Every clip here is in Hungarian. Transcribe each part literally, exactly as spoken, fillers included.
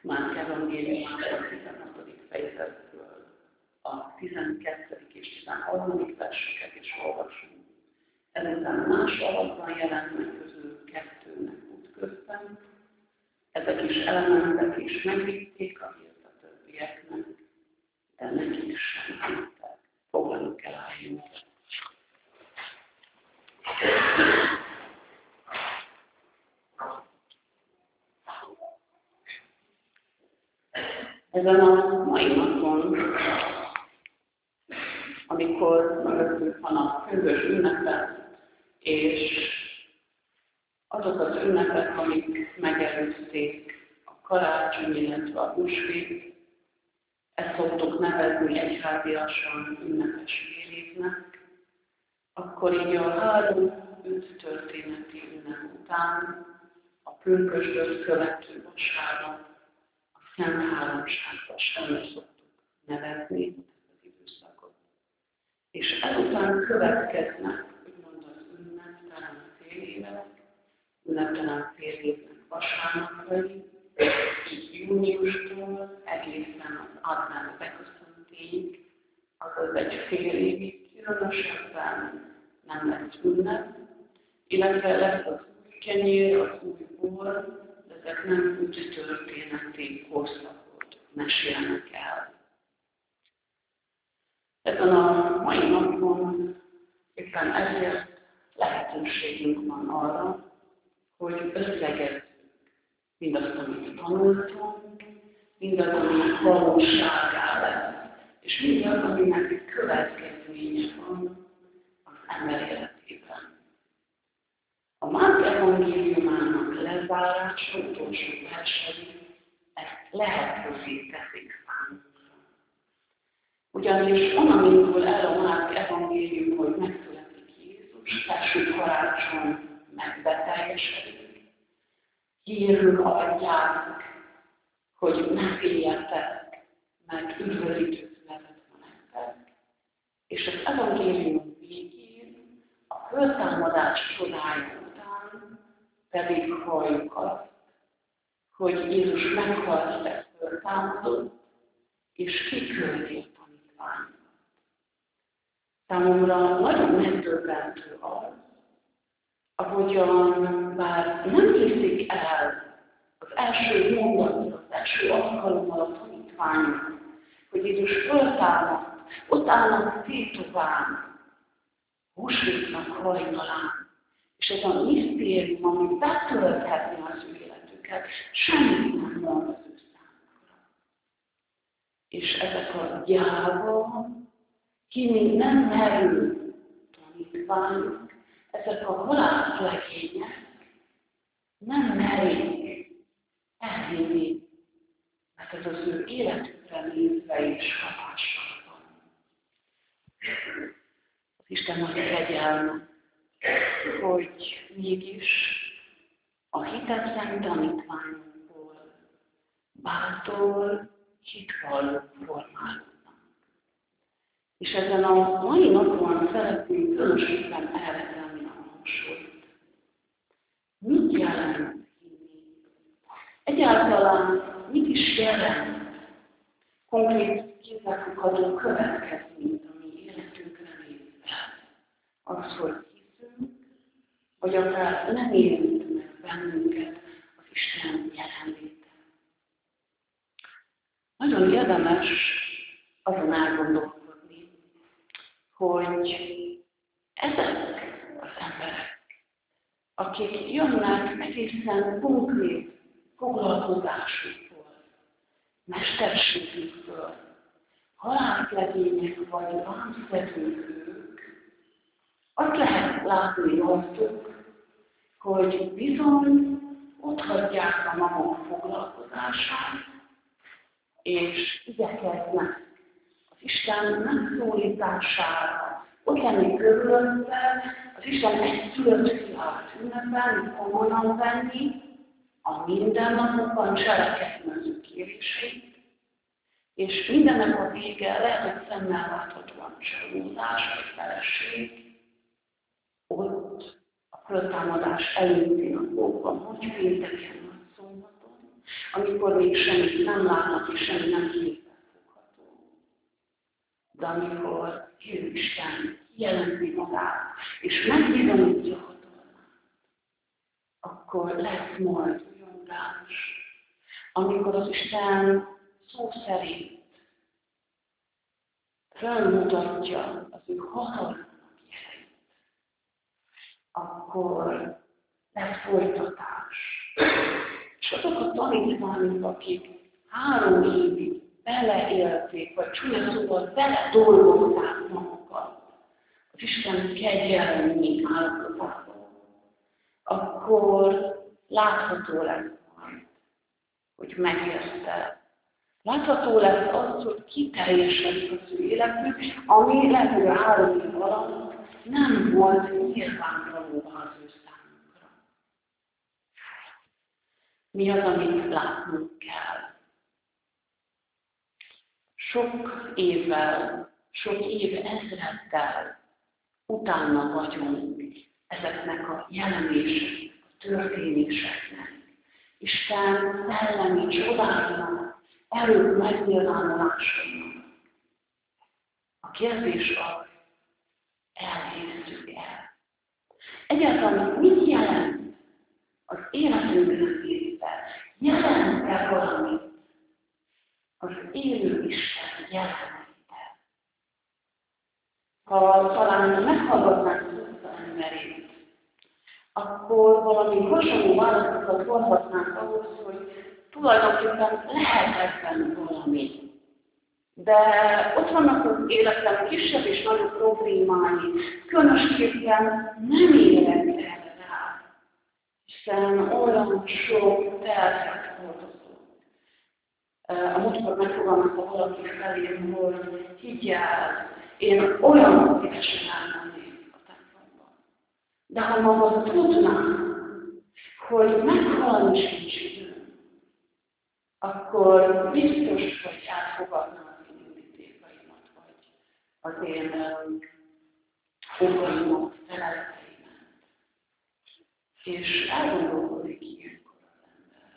Márk evangéliumának tizenhatodik fejezetből a tizenkettedik és tizenharmadik verseket is olvasunk. Ezután más alapban jelent meg közül kettőnek útközben. Ezek is elmentek és megvitték a hírt a többieknek, de nekik sem hittek. Foglaljuk el a helyünket. Ezen a mai napon, amikor mögöttünk van a hűvös ünnepet, és azok az ünnepek, amik megelőzték a karácsony, illetve a húsvét, ezt szoktuk nevezni egyháziasan ünnepes félévnek, akkor így a három öt történeti ünnep után, a pünkösdöt követő vasárnap, a Szent Háromság vasárnap szoktuk nevezni ezt az időszakot. És ezután következnek, úgymond az ünneptelen fél évek, ünneptelen fél évnek vasárnapai, így júniustól egészen az advent beköszöntéig, azaz egy fél évig különösebben nem lesz ünnep, illetve lesz az új kenyér, az új bor, de ezek nem úgy történeti korszakot mesélnek el. Ezen a mai napon éppen ezért lehetőségünk van arra, hogy összegezzük mindazt, amit tanultunk, mindaz, ami valóságá lesz, és mindaz, aminek következménye van az ember életében. A Márk evangéliumának lezárása, utolsó versei ezt lehetővé teszik számunkra. Ugyanis onnan indul el a Márk evangélium, hogy megszületik Jézus, első karácsony megbeteljesedik. Hírül adják, hogy ne féljetek, mert üdvözítő született van nektek. És az evangélium végén, a föltámadás csodája után pedig halljuk azt, hogy Jézus meghalt, ezt föltámadott, és kiküldi a tanítványokat. Számomra nagyon megdöbbentő az, ahogyan bár nem hiszik el az első mondatban, az első alkalommal a tanítványok, hogy Jézus föltámadt, ott állnak tétován, húsvétnak hajnalán, és ez a misztérium, ami betölthetni az ő életüket, semmit nem mond az ő számukra. És ezek a gyáva, hinni nem merő tanítványok, ezek a halászlegények nem merik elhinni, mert ez az ő életükre nézve is hatással van. Az Isten az kegyelme, hogy mégis a hitetlen tanítványokból bátor, hitvallók formálódnak. És ezen a mai napon szeretnénk különösen elrendelni a hangsúlyt. Mit jelent hinni? Egyáltalán mit is jelent konkrét kézzelfogható következményt a mi életünkre nézve? Az, hogy hiszünk, vagy akár nem érint meg bennünket az Isten jelenléte. Nagyon érdemes azon elgondolkodni, hogy ezek az emberek, akik jönnek egészen konkrét foglalkozásukból, mesterségükből, halászlegények vagy vámszedők ők, azt lehet látni rajtuk, hogy bizony ott hagyják a maguk foglalkozását, és igyekeznek az Isten megszólítására, ott lenni körülötte, az Isten egy szülött fiát ünnepelni, komolyan venni, a mindennapokban cselekedni az ő kéréseit, és mindennek a vége lehet, hogy szemmel láthatóan csalódás vagy feleség, ott a föltámadás előtti napokban, hogy pénteken, vagy szombaton, amikor még semmit nem látnak és semmi nem kézzelfogható. De amikor jön Isten, jelenti magát, és megbizonyítja hatalmát, akkor lesz majd újongás, amikor az Isten szó szerint felmutatja az ő hatalmának jeleit, akkor lesz folytatás. És azok a tanítványok, akik három évig beleélték, vagy csúnya szóval bele dolgozták magukat az Isten kegyelmi állapotában, akkor látható lesz majd, hogy megérte. Látható lesz az, hogy kiteljesedik az ő életük, ami lehet, hogy a három év alatt nem volt nyilvánvaló az ő számunkra. Mi az, amit látnunk kell? Sok évvel, sok év ezreddel utána vagyunk ezeknek a jelenéseknek, a történéseknek. Isten szellemi csodáknak, erők megnyilvánulásának. A kérdés az, elhisszük-e? Egyáltalán mit jelent az életünknek részbe? Jelent-e valamit az élő Isten jelenléte? Ha talán meghallgatnánk az emberét, akkor valami hasonló válaszokat hallhatnánk ahhoz, hogy tulajdonképpen lehetetlen valami. De ott vannak az életem kisebb és nagyobb problémái, különösképpen nem érek erre rá, hiszen olyan sok terhet hordozok. A múltkor megfogalmazta valaki felém, hogy higgyel, én olyan szívesen elmennék a templomba. De ha magad tudnám, hogy meghalni sincs időm, akkor biztos, hogy elfogadnám az én indítékaimat, vagy az én fogaimat, feleleteimet. És elgondolkodik ilyenkor az ember.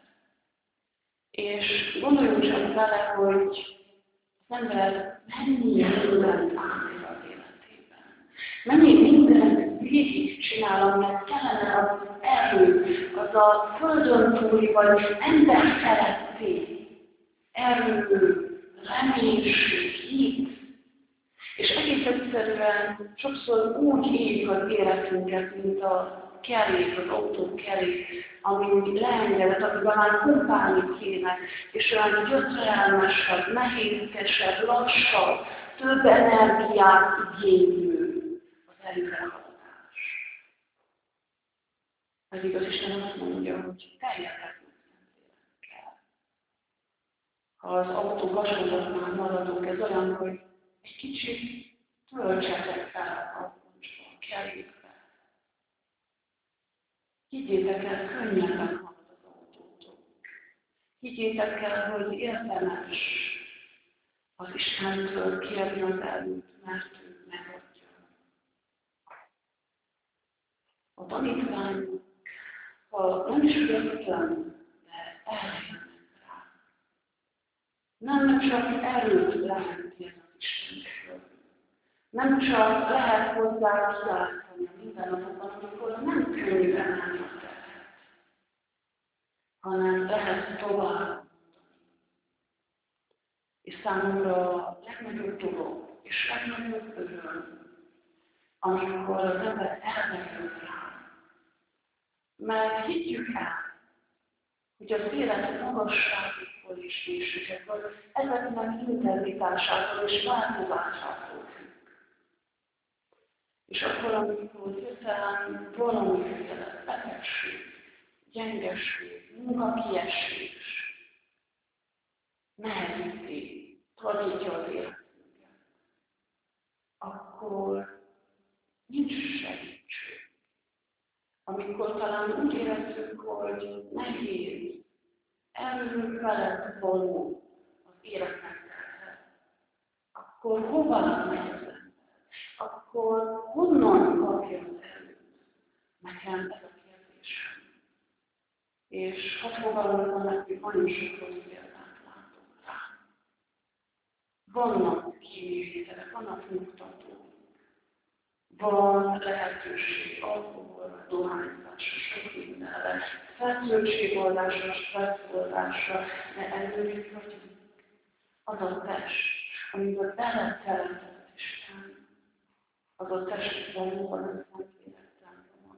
És gondoljunk csak vele, hogy az ember mennyi mindent átél az életében. Mennyi mindent végig csinál, amiért kellene az erő, az a földön túli, vagy ember feletti erő, reménység, hit. És egész egyszerűen sokszor úgy éljük az életünket, mint a kerék, az autó kerék, ami leengedett, amiben már pumpálni kéne, és olyan gyötrelmesebb, nehézkesebb, lassabb, több energiát igénylő az előrehaladás. Pedig az Isten azt mondja, hogy teljeteknek szentélek kell. Ha az autó hasonlatnál maradunk, ez olyan, hogy egy kicsit töltsetek fel a puncsba, a kerékbe. Higgyétek el, könnyebben halad az autótok. Higgyétek el, hogy érdemes az Istentől kérni az erőt, mert ő megadja. A tanítványok, ha nem is rögtön, de eljönnek rá. Nem csak erőt lehet kérni az Istentől. Nem csak lehet hozzá kiáltani a mindennapokban, amikor nem könnyű emelni a terhet, hanem lehet tovább mondani. És számomra a legnagyobb dolog és legnagyobb öröm, amikor az ember elmegy rá. Mert higgyük el, hogy az élet magasságokból és mélységekből, ezeknek intenzitásától és változásától függ. És akkor, amikor hirtelen valamiféle betegség, gyengeség, munkakiesés nehezíti, tradítja az életünket, akkor nincs segítség. Amikor talán úgy érezzük, hogy nehéz, erőnk felett való az életnek terhet, akkor hova megy az ember? Akkor honnan kapja az erőt? Nekem ez a kérdésem. És hadd fogalmazom meg, hogy nagyon sok rossz példát látok rá. Vannak kivételek, vannak nyugtatók. Van lehetőség alkoholra, dohányzásra, sok mindenre, feszültségoldásra, stresszoldásra, de előrébb vagyunk. Az a test, amiben beleteremtett Isten, az a test valóban a Szentlélek temploma.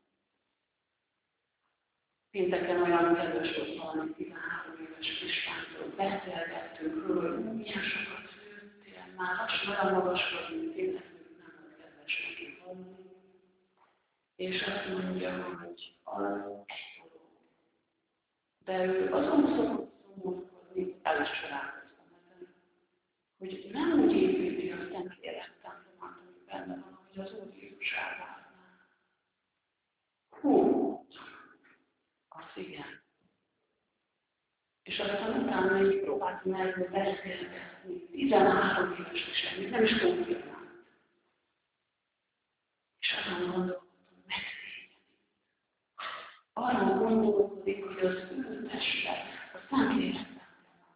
Pénteken olyan kedves volt valami tizenhárom éves kislántól, beszélgettünk róla, hogy milyen sokat főttél, már lassan olyan magas vagy, mint én, nekünk nem volt kedves neki volni. És azt mondja, hogy az egy dolog. De ő azon szokott szomorkodni, el is csodálkoztam ezen, hogy nem úgy építi a Szentlélek templomát, ami benne van, hogy az Úr Jézus elvárná. Hú, az igen. És aztán utána így próbáltam erről beszélgetni, tizenhárom éves is semmit, nem is konfirmált. És azon gondolkodtam, megszégyenik. Arról gondolkodik, hogy az ő teste, a Szentlélek temploma.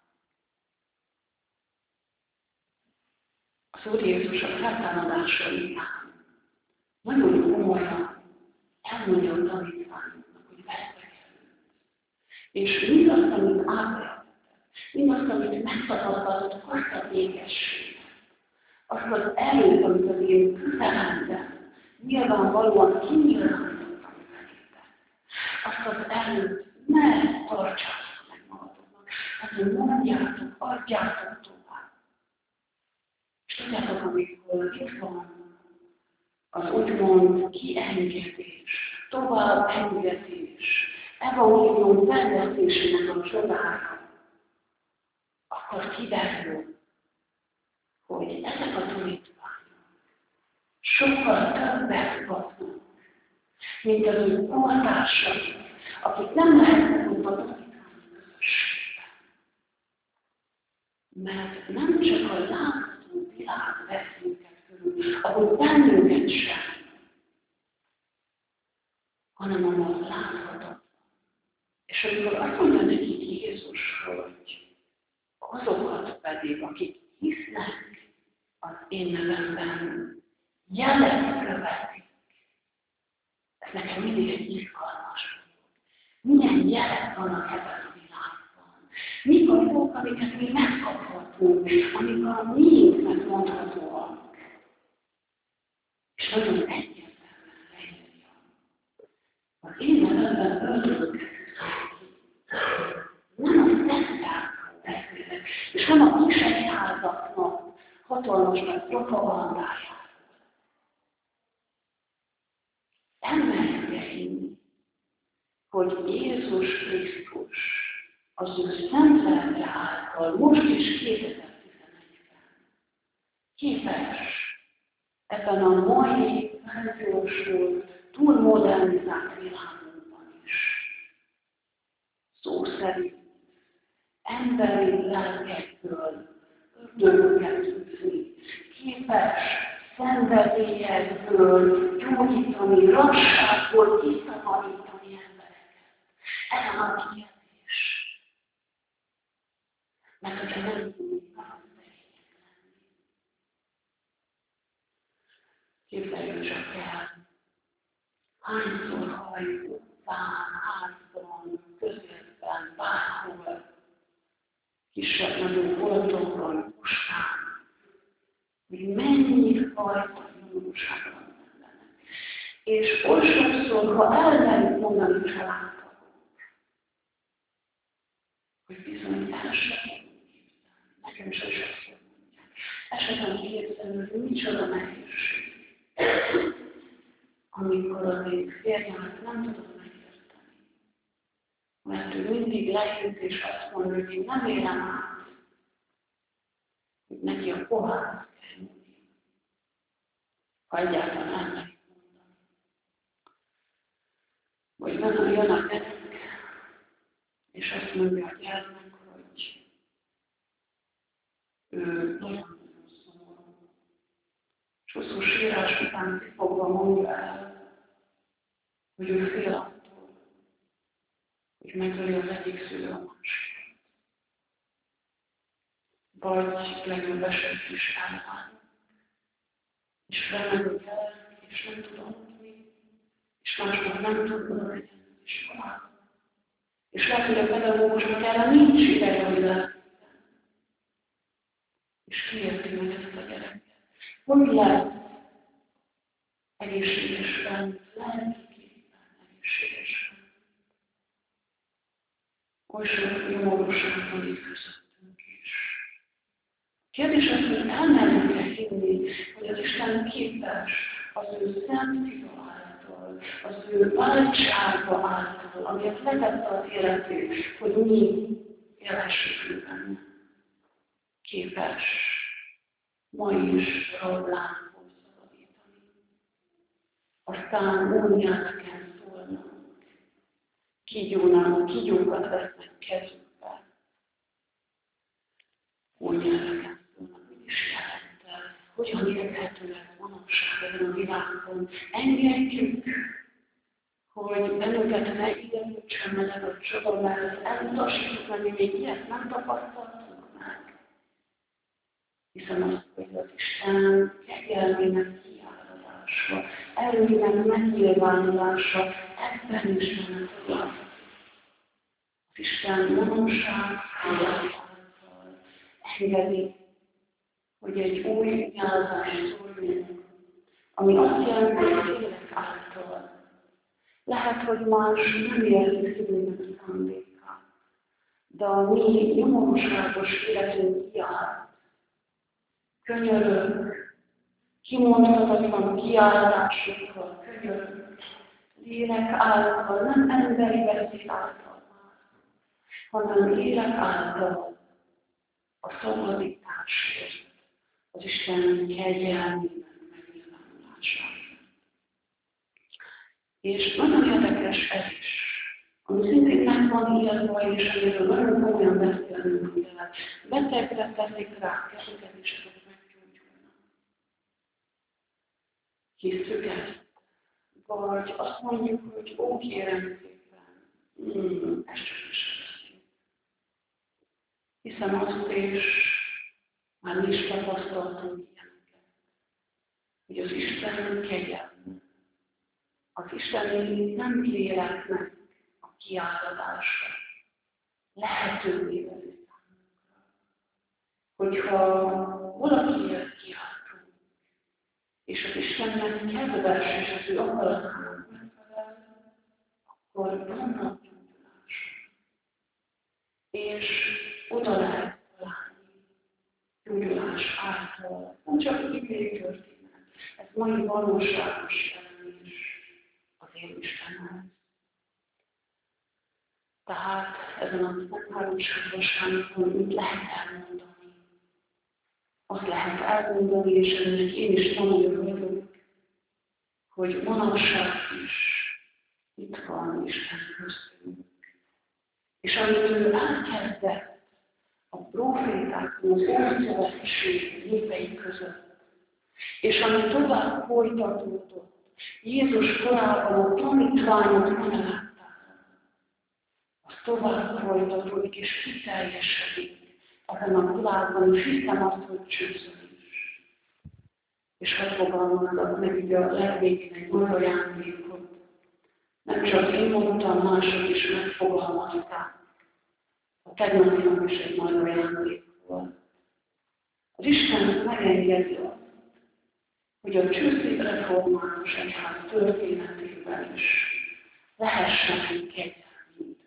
Az Úr Jézus a feltámadása után nagyon komolyan elmondja a tanítványoknak, hogy vesztegelőtt. És mindazt, amit átvetett, mindazt, amit megtapasztaltatok, azt a békességet, azt az erőt, amit az én közelemben nyilvánvalóan kinyilvánítottam nektek, azt az erőt ne tartsátok meg magatoknak, hanem mondjátok, adjátok tovább. És tudjátok, amikor itt van az úgymond kiengedés, tovább engedés, evangélium terjesztésének a csodája, akkor kiderül, hogy ezek a tanítványok sokkal többet kapnak, mint az ő kortársai, akik nem lehetnek ott a tanítványi közösségben. Mert nem csak a látható világ vesz minket körül, ahol bennünket sem, hanem a láthatatlan. És amikor azt mondja nekik Jézus, hogy azokat pedig, akik hisznek az én nevemben, jelet követik. Ez nekem mindig egy izgalmas. Milyen jelek vannak ebben a világban? Mik a dolgok, amiket mi megkaphatunk, amik a miénknek mondhatóak? És nagyon egyértelműen leírja. Az én nevemben ördögöket nem a szektákról beszélek, és nem a kisegyházaknak hatalmas nagy propagandájáról. Elmerjük-e hinni, hogy Jézus Krisztus az ő szent lelke által most is kétezer-tizenegyben képes ebben a mai felgyorsult, túlmodernizált világunkban is szó szerint emberi lelkekből ördögöket űzni, képes szenvedélyekből gyógyítani, rasságból visszatanítani embereket. Ez a nagy kérdés. Mert hogyha nem tudjuk, nagyon szegények lenni. Képzeljük csak el, hányszor halljuk utcán, házban, közértben, bárhol, kisebb-nagyobb boltokon, puskán, hogy mennyi fajta nyomorúság van bennenek. És oly sokszor, ha elmerjük mondani családtagok, hogy bizony el sem tudunk képzelni, nekem is sokszor mondják, el sem tudunk képzelni, hogy micsoda nehézség. Amikor az én férjemet nem tudom megérteni. Mert ő mindig lejött és azt mondja, hogy én nem élem át, hogy neki a pohárnak kell nyúlni. Ha egyáltalán nem meg mondani. Vagy van, jön a gyerek, és azt mondja a gyermek, hogy ő nagyon-nagyon szomorú. És hosszú sírás után kifogva mondja el, hogy ő fél attól, hogy megöli az egyik szülő a másikat. Vagy legjobb eset is elválni. És felmenni el, és nem tud aludni, és másnap nem tud menni az iskolába. És lehet, hogy a pedagógusnak erre nincs ideje, hogy lehet. És kiérti meg ezt a gyereket. Hogy lehet egészségesen, lelkiképpen egészségesen? Oly sok nyomorúság van itt közöttünk is. Kérdés az, hogy elmerjük-e hinni, hogy az Isten képes az ő szent fia által, az ő váltsága által, amiért letette az életét, hogy mi élhessük benne. Képes ma is rablánkból szabadítani. Aztán új nyelveken szólnak, kígyónak, kígyókat vesznek kezükbe. Új nyelveken szólnak, mit is jelent ez? Hogyan érthető ez manapság ezen a világon? Engedjük, hogy bennünket ne idegesítsen meg ez a csoda, mert elutasítjuk, mert mi még ilyet nem tapasztaltunk meg. Hiszen azt, hogy az Isten kegyelmének kiáradása, erőinek megnyilvánulása, ebben is van az az. Az Isten gonoszság által engedi, hogy egy új nyelvben szóljunk, ami azt jelenti, hogy élek által. Lehet, hogy más nem érti szívünknek szándéka, de a mi nyomorúságos életünk kiállt. Könyörök, kimondhatatlan kiállásokkal, könyörök, lélek által, nem emberi beszéd által már, hanem lélek által a szabadításért, az Isten kegyelmének megnyilvánulására. És nagyon érdekes ez is, ami szintén meg van írva, és amiről nagyon komolyan beszélnünk kell. Betegre teszik rá kezüket, és azok meggyógyulnak. Hisszük ezt? Vagy azt mondjuk, hogy ó, kérem szépen, hmm, ez csak is szép. Hiszem azt is, már mi is tapasztaltunk ilyeneket, hogy az Isten kegyelme, az Isteni nem léleknek a kiáradása lehetővé teszi számunkra. Hogyha valakiért kiáltunk, és az Istennek kedves, és az ő akaratának megfelel, akkor vannak gyógyulások. És oda lehet találni gyógyulás által. Nem csak idei történet, ez mai valóságos jelenés az én Istenhez. Tehát ezen a háromságosságon mit lehet elmondani? Azt lehet elmondani, és ennek én is tanulja vagyok, hogy manapság is itt van Isten köztünk. És amit ő elkezdett a profétákon, az Ószövetség népei között, és ami tovább folytatódott, Jézus korában a tanítványok mellett, az tovább folytatódik és kiteljesedik ezen a világban, és hiszem azt, hogy csúszol is. És hadd fogalmazzak meg ugye a legvégén egy nagy ajándékot. Nem csak én mondtam, mások is megfogalmazták. A tegnapi nap is egy nagy ajándék volt. Az Isten megengedi azt, hogy a csúszik református egyház történetében is lehessen egy kegyelmű.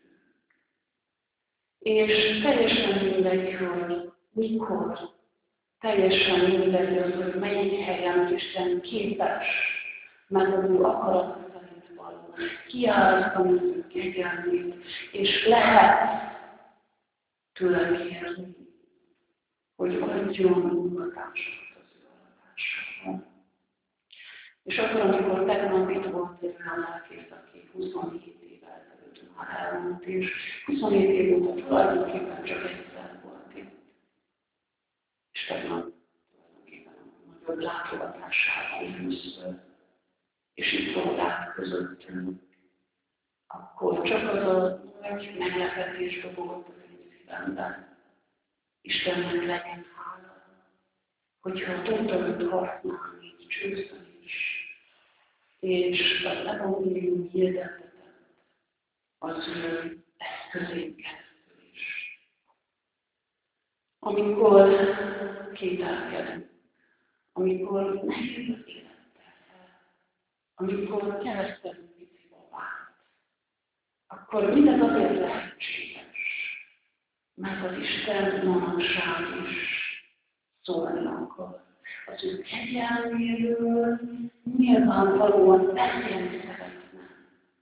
És teljesen mindegy, hogy mikor, teljesen mindegy az, hogy melyik helyen az Isten képes, mert az ő akarat szerint való, kiárasztani az ő kegyelmét, és lehet tőle kérni, hogy adjon mutatásokat az ő adatásában. És akkor, amikor tegnap itt volt egy olyan lelkész, aki huszonhét évvel ezelőtt már elmúlt, és huszonhét év óta tulajdonképpen csak egyszer volt itt. És tegnap tulajdonképpen a nagyobb látogatásával először, és itt volt át közöttünk. Akkor csak az a nagy meglepetés dobogott az én szívemben. Istennek legyen hála, hogyha tudtam őt használni, így csőszön is, és az evangélium hirdetetet az ő eszközén keresztül is. Amikor kételkedünk, amikor nehéz az élettel, amikor keresztelünk pici babát, akkor mindez azért lehetséges, mert az Isten manapság is szólni akar. Az ő kegyelméről nyilvánvalóan beszélni szeretne.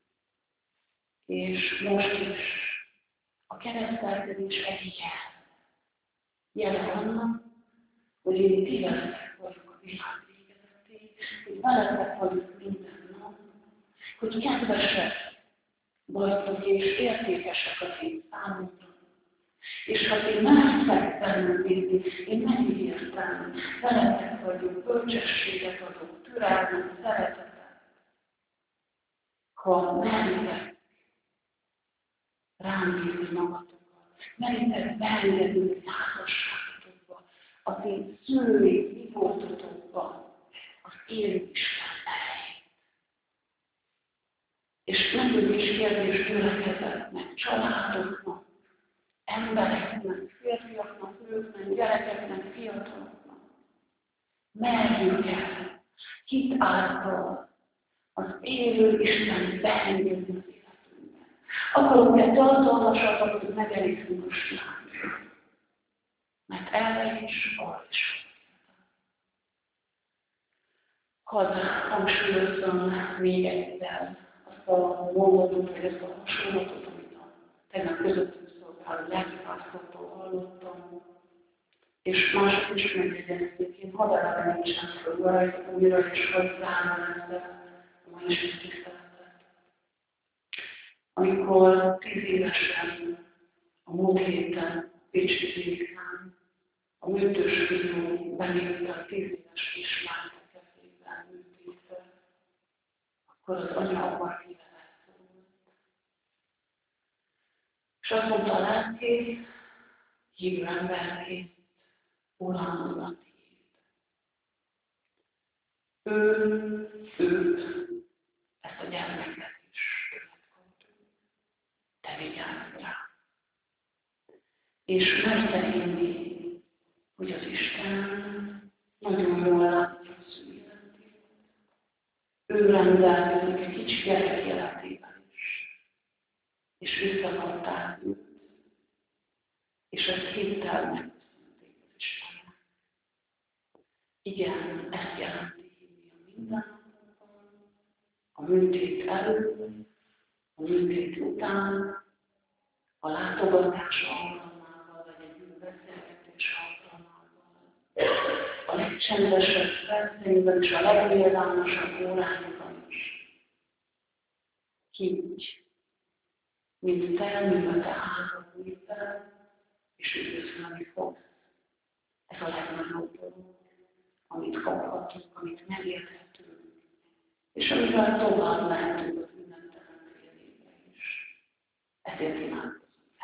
És most is a keresztelkedés egy jel. Jel annak, hogy én ti veletek vagyok a világ végezetéig, hogy veletek vagyok minden nap, hogy kedvesek vagytok és értékesek az én számomra. És ha ti mertek bennem bízni, én megígértem, veletek vagyok, bölcsességet adok, türelmet, szeretetet. Ha meritek rám bízni magatokat, meritek beengedni házasságotokba, az én szülői mi voltotokba, az én Isten erejét. És nagyon is kérdés gyülekezetnek, családoknak, embereknek, férfiaknak, nőknek, gyerekeknek, fiataloknak. Merjünk el hit által az élő Isten beengedni az életünkbe. Akarunk-e tartalmasat, hogy megelégszünk a slámra? Mert erre is, arra is. Hadd hangsúlyozzam még egyszer azt a mondatot, vagy azt a hasonlatot, amit a tegnap közöttünk szolgáló lelkipásztortól hallottam, és mások is megjegyezték, én hadd elevenítsem föl rajta újra, és hadd zárom ezzel a mai Isten tiszteletet. Amikor tíz évesen a múlt héten Pécsi Zékán a műtős fiú belépte a tíz éves kislányt a kezében műtétre, akkor az anya abban szíve elszólult. És azt mondta a lelkész, hívő emberként, Uram, Uram, tiéd. Ő, őt, ezt a gyermeket is következtünk. Te vigyázz rá. És merte hinni, hogy az Isten nagyon jól látja az ő életét. Ő rendelkezik egy kicsi gyerek életében is. És visszakapták őt. És ezt hittel megköszönték az Istennek. Igen, ezt jelenti hinni a mindennapokban, a műtét előtt, a műtét után, a látogatás alkalmával, vagy egy beszélgetés alkalmával, a legcsendesebb perceinkben és a legnyilvánosabb óráinkban is. Higgy, mint te, mint te házad újjel, és üdvözlni fogsz. Ez a legnagyobb dolog, amit kaphatunk, amit megérthetünk, és amivel tovább lehetünk az ünneptelen térjébe is. Ezért imádkozunk.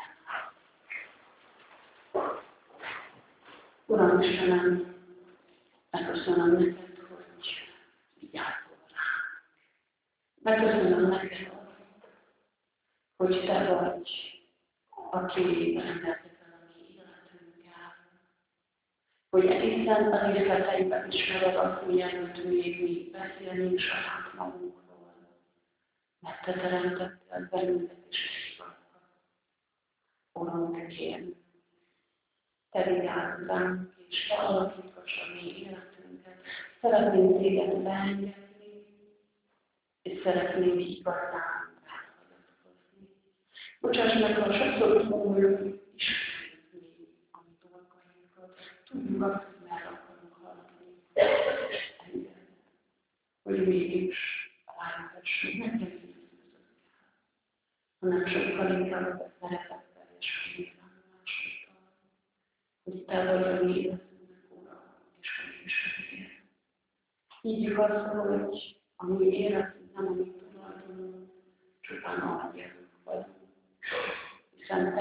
Uram Istenem, megköszönöm neked, hogy vigyázol ránk. Megköszönöm neked azt, hogy te vagy, aki rendelkezel a mi életünkkel, hogy egészen a részleteiben ismered azt, mielőtt még mi beszélnénk saját magunkról, mert te teremtettél bennünket és hívatokat. Uram, kérlek, te vigyázz ránk, és te alakítgass a mi életünket. Szeretnénk téged beengedni, és szeretnénk igazán ráhagyatkozni. Bocsáss meg, ha sokszor múlunk, ismerjük mi a mi dolgainkat. Tudjuk azt, hogy merre akarunk haladni. Engedd, hogy mégis rájövessünk, ne kezdjük eszközökkel, hanem sokkal inkább a szeretettel és a nyilvánulásokkal, hogy te vagy a mi életünknek Ura, és hogy ismerjél. Így igaz, hogy a mi életünk nem a mi tulajdonunk, csupán a gyerünk vagyunk.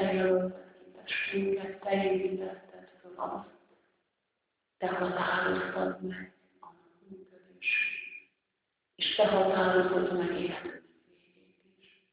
Te jelölted ki testünket, Te építetted föl azt, Te határoztad meg a működését, és Te határozod meg életünk végét is.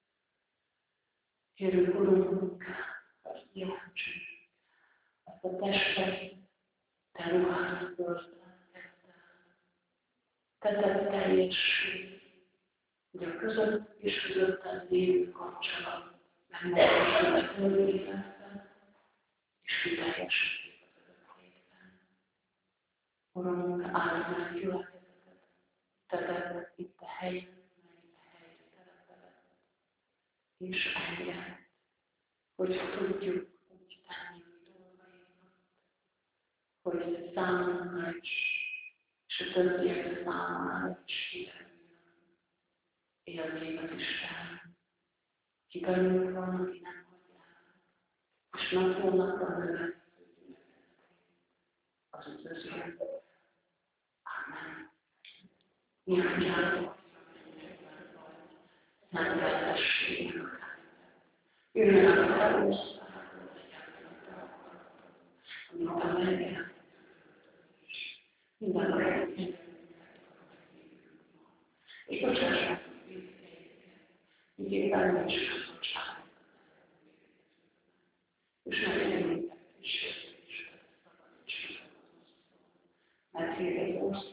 Kérünk, Urunk, hogy jelentsünk ezt a testet, Te ruhád bőrtelkedtel, Te tett teljesség, hogy a között és közötted lévő kapcsolat megmagassul a földi életben, és kiteljesedik az örökségben. Urunk, áld meg gyülekezetet, Te tedd itt a helyen, mely a helyre terepeled, és engedd, hogy tudjuk úgy tenni a dolgainkat, hogy számunkra is, és a többiek számára is kiderüljön. Élnék az Isten, ki bennünk van, aki nem hagyják, és napról napra növeksző gyülekezetét az üdvözlő. Amen. Nyilvánjátok, nem lehetességen akár. Jöjjön a felhúztáról, amit a mennyel, minden reggel, és bocsássák a védkeiket, így éppen is szabadságot. És megjelenített és sértéseket szabadítsanak az osztól, mert hír egy osztól,